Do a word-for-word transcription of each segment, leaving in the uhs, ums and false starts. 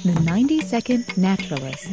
The ninety second Naturalist.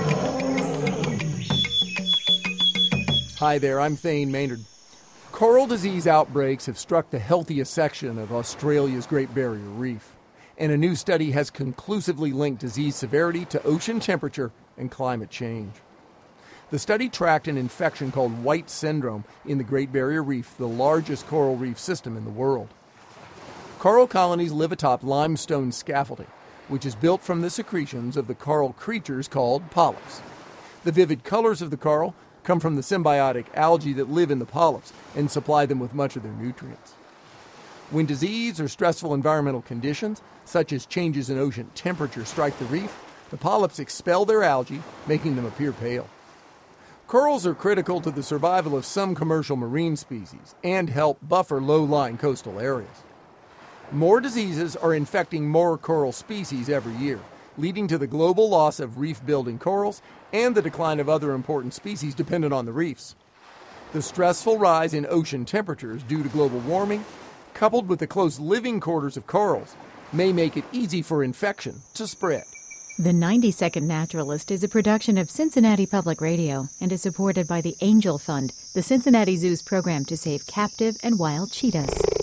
Hi there, I'm Thane Maynard. Coral disease outbreaks have struck the healthiest section of Australia's Great Barrier Reef, and a new study has conclusively linked disease severity to ocean temperature and climate change. The study tracked an infection called White Syndrome in the Great Barrier Reef, the largest coral reef system in the world. Coral colonies live atop limestone scaffolding, which is built from the secretions of the coral creatures called polyps. The vivid colors of the coral come from the symbiotic algae that live in the polyps and supply them with much of their nutrients. When disease or stressful environmental conditions, such as changes in ocean temperature, strike the reef, the polyps expel their algae, making them appear pale. Corals are critical to the survival of some commercial marine species and help buffer low-lying coastal areas. More diseases are infecting more coral species every year, leading to the global loss of reef-building corals and the decline of other important species dependent on the reefs. The stressful rise in ocean temperatures due to global warming, coupled with the close living quarters of corals, may make it easy for infection to spread. The ninety second Naturalist is a production of Cincinnati Public Radio and is supported by the Angel Fund, the Cincinnati Zoo's program to save captive and wild cheetahs.